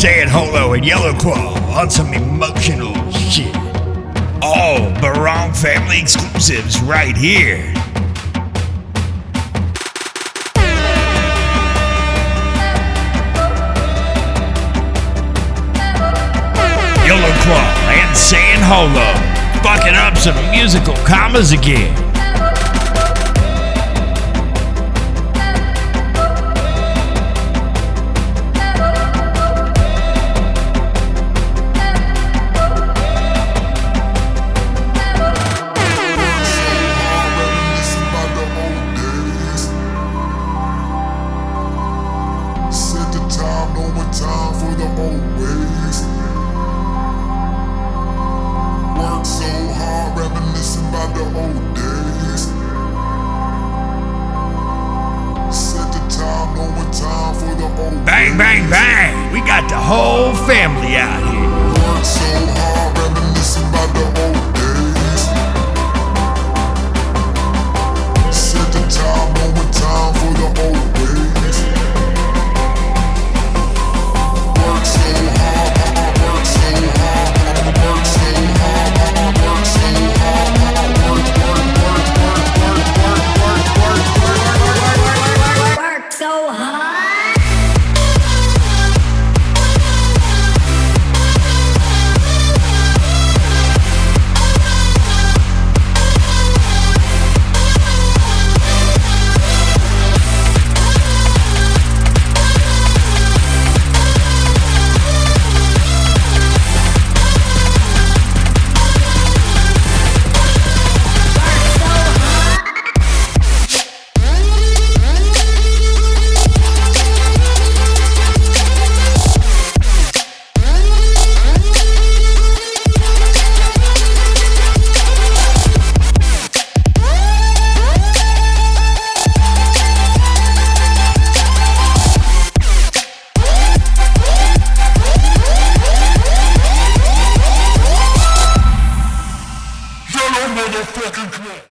saying hello and Yellow Claw on some emotional shit. All Barong family exclusives right here. Yellow Claw and saying hello, fucking up some musical commas again. Time for the old ways. Work so hard, reminiscing about the old days. Set the time, no more time for the old Bang, bang, bang! We got the whole family out here. Work so hard, reminiscing about the old days. Set the time, no more time for the old ways. So hard. Motherfucking